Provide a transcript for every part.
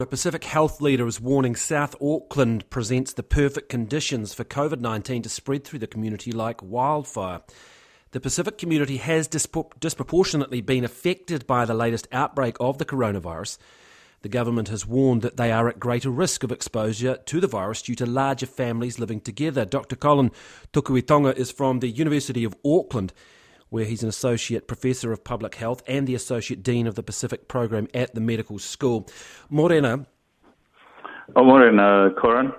A Pacific health leader is warning South Auckland presents the perfect conditions for COVID-19 to spread through the community like wildfire. The Pacific community has disproportionately been affected by the latest outbreak of the coronavirus. The government has warned that they are at greater risk of exposure to the virus due to larger families living together. Dr. Colin Tukuitonga is from the University of Auckland, where he's an Associate Professor of Public Health and the Associate Dean of the Pacific Program at the Medical School. Morena. Morena, Corin.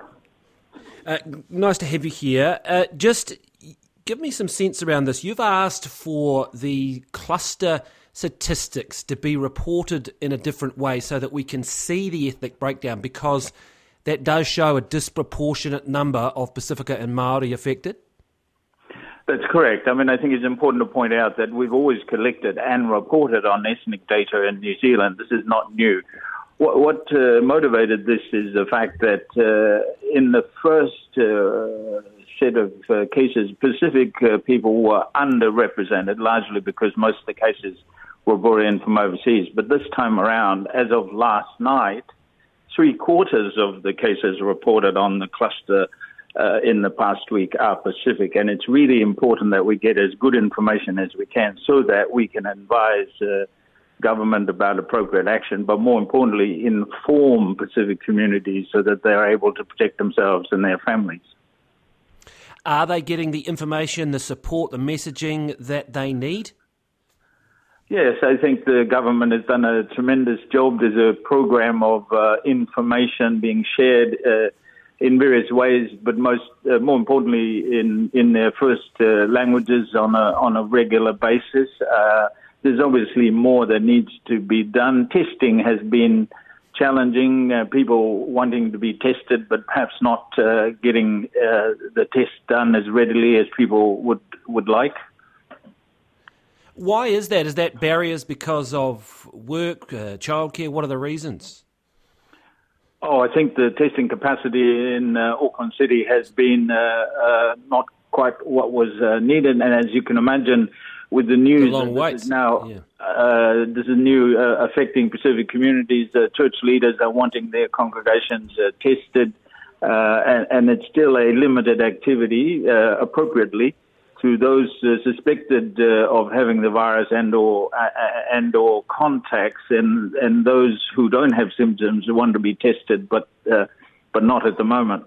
Nice to have you here. Just give me some sense around this. You've asked for the cluster statistics to be reported in a different way so that we can see the ethnic breakdown, because that does show a disproportionate number of Pacifica and Māori affected. That's correct. I mean, I think it's important to point out that we've always collected and reported on ethnic data in New Zealand. This is not new. What motivated this is the fact that in the first set of cases, Pacific people were underrepresented, largely because most of the cases were brought in from overseas. But this time around, as of last night, 3/4 of the cases reported on the cluster in the past week are Pacific, and it's really important that we get as good information as we can so that we can advise government about appropriate action, but more importantly, inform Pacific communities so that they're able to protect themselves and their families. Are they getting the information, the support, the messaging that they need? Yes, I think the government has done a tremendous job. There's a program of information being shared in various ways, but more importantly, in their first languages on a regular basis. There's obviously more that needs to be done. Testing has been challenging. People wanting to be tested, but perhaps not getting the test done as readily as people would like. Why is that? Is that barriers because of work, childcare? What are the reasons? I think the testing capacity in Auckland City has been not quite what was needed, and as you can imagine, with the news this is now this is new affecting Pacific communities. Church leaders are wanting their congregations tested, and it's still a limited activity, appropriately, to those suspected of having the virus and or contacts, and those who don't have symptoms want to be tested, but not at the moment.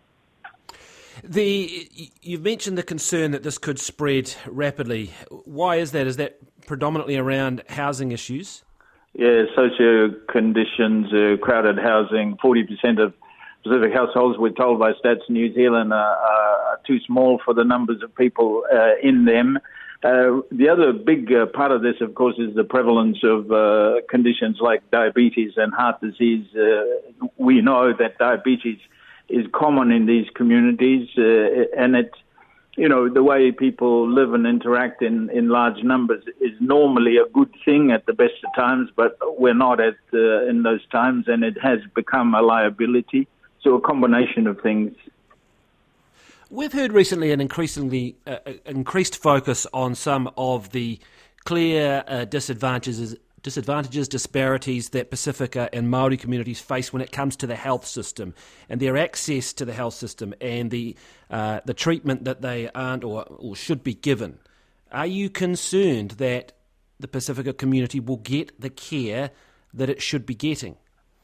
You've mentioned the concern that this could spread rapidly. Why is that? Is that predominantly around housing issues? Yeah, socio conditions, crowded housing. 40% of Pacific households, we're told by Stats New Zealand, are too small for the numbers of people in them. The other big part of this, of course, is the prevalence of conditions like diabetes and heart disease. We know that diabetes is common in these communities, and the way people live and interact in large numbers is normally a good thing at the best of times, but we're not in those times, and it has become a liability. So a combination of things. We've heard recently an increased focus on some of the clear disadvantages, disparities that Pacifica and Māori communities face when it comes to the health system and their access to the health system and the treatment that they aren't or should be given. Are you concerned that the Pacifica community will get the care that it should be getting?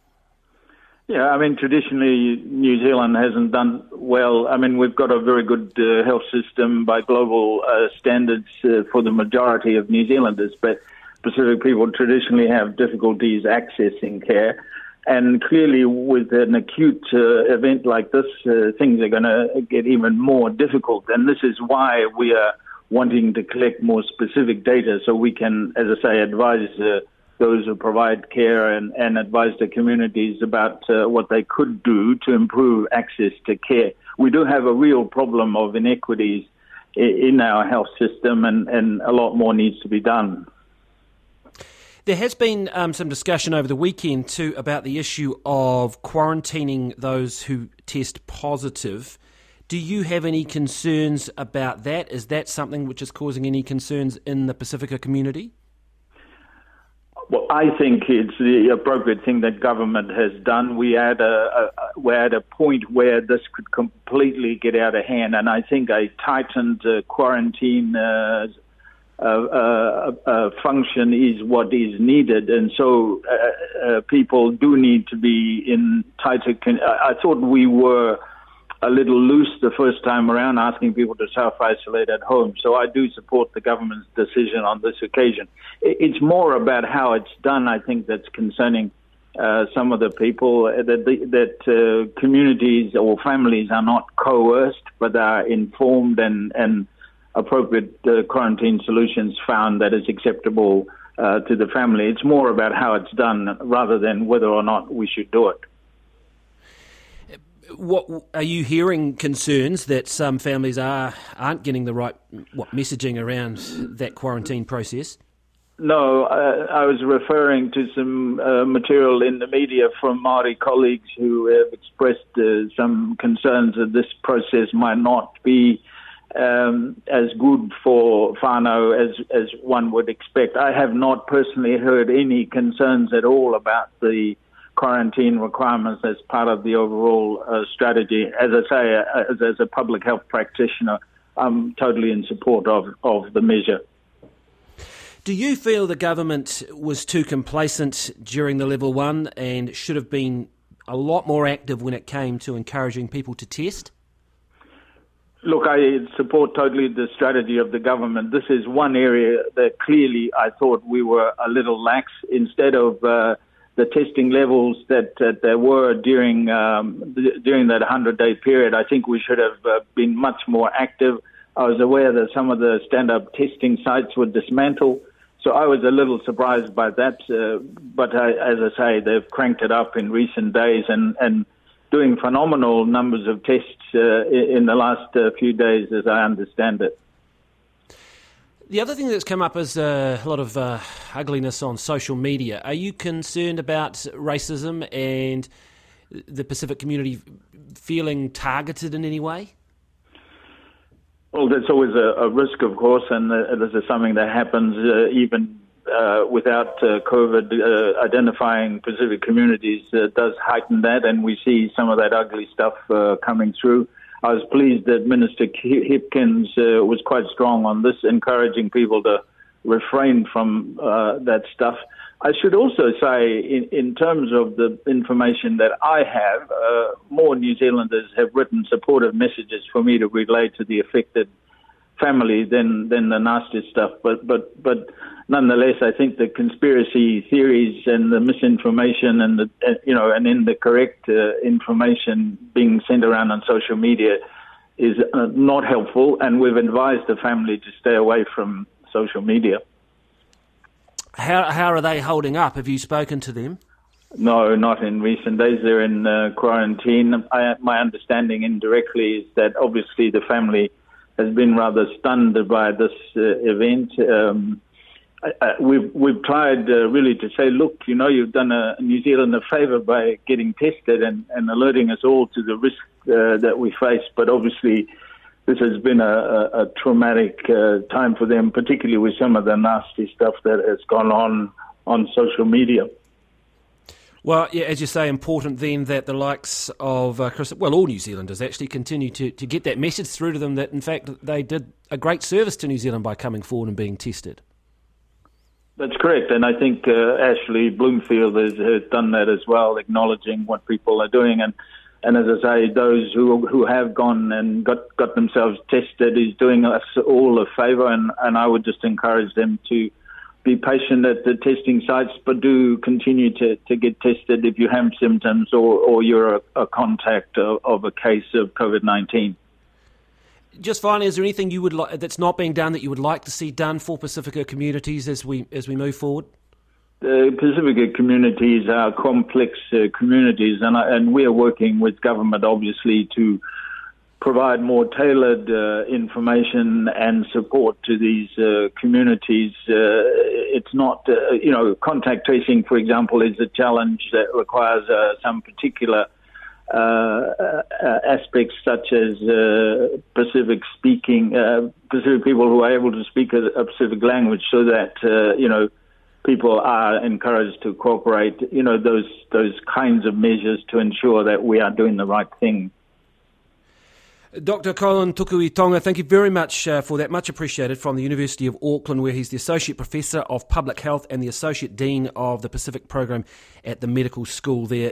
Yeah, I mean, traditionally, New Zealand hasn't done well. I mean, we've got a very good health system by global standards for the majority of New Zealanders, but Pacific people traditionally have difficulties accessing care. And clearly, with an acute event like this, things are going to get even more difficult. And this is why we are wanting to collect more specific data so we can, as I say, advise those who provide care and advise the communities about what they could do to improve access to care. We do have a real problem of inequities in our health system, and a lot more needs to be done. There has been some discussion over the weekend too about the issue of quarantining those who test positive. Do you have any concerns about that? Is that something which is causing any concerns in the Pacifica community? Well, I think it's the appropriate thing that government has done. We're at a point where this could completely get out of hand, and I think a tightened quarantine function is what is needed. And so people do need to be in tighter. I thought we were a little loose the first time around, asking people to self-isolate at home. So I do support the government's decision on this occasion. It's more about how it's done, I think, that's concerning some of the people, that communities or families are not coerced, but are informed and appropriate quarantine solutions found that is acceptable to the family. It's more about how it's done rather than whether or not we should do it. What are you hearing concerns that some families aren't getting the right messaging around that quarantine process? No, I was referring to some material in the media from Māori colleagues who have expressed some concerns that this process might not be as good for whānau as one would expect. I have not personally heard any concerns at all about the quarantine requirements as part of the overall strategy. As I say, as a public health practitioner, I'm totally in support of the measure. Do you feel the government was too complacent during the level 1 and should have been a lot more active when it came to encouraging people to test? Look, I support totally the strategy of the government. This is one area that clearly I thought we were a little lax. Instead of the testing levels that there were during that 100-day period, I think we should have been much more active. I was aware that some of the stand-up testing sites were dismantled, so I was a little surprised by that. But as I say, they've cranked it up in recent days and doing phenomenal numbers of tests in the last few days, as I understand it. The other thing that's come up is a lot of ugliness on social media. Are you concerned about racism and the Pacific community feeling targeted in any way? Well, that's always a risk, of course, and this is something that happens even without COVID. Identifying Pacific communities does heighten that, and we see some of that ugly stuff coming through. I was pleased that Minister Hipkins was quite strong on this, encouraging people to refrain from that stuff. I should also say, in terms of the information that I have, more New Zealanders have written supportive messages for me to relay to the affected family than the nasty stuff. But nonetheless, I think the conspiracy theories and the misinformation and and incorrect information being sent around on social media is not helpful, and we've advised the family to stay away from social media. How are they holding up? Have you spoken to them? No, not in recent days. They're in quarantine. My understanding indirectly is that obviously the family has been rather stunned by this event. We've tried really to say, look, you've done New Zealand a favour by getting tested and alerting us all to the risk that we face. But obviously, this has been a traumatic time for them, particularly with some of the nasty stuff that has gone on social media. Well, yeah, as you say, important then that the likes of all New Zealanders actually continue to get that message through to them that, in fact, they did a great service to New Zealand by coming forward and being tested. That's correct, and I think Ashley Bloomfield has done that as well, acknowledging what people are doing. And as I say, those who have gone and got themselves tested is doing us all a favour, and I would just encourage them to be patient at the testing sites, but do continue to get tested if you have symptoms or you're a contact of a case of COVID-19. Just finally, is there anything you would that's not being done that you would like to see done for Pacifica communities as we move forward? The Pacifica communities are complex communities, and we are working with government, obviously, to provide more tailored information and support to these communities. It's not, contact tracing, for example, is a challenge that requires some particular aspects such as Pacific people who are able to speak a Pacific language, so that people are encouraged to cooperate, those kinds of measures to ensure that we are doing the right thing. Dr. Colin Tukuitonga, thank you very much for that. Much appreciated, from the University of Auckland, where he's the Associate Professor of Public Health and the Associate Dean of the Pacific Program at the medical school there.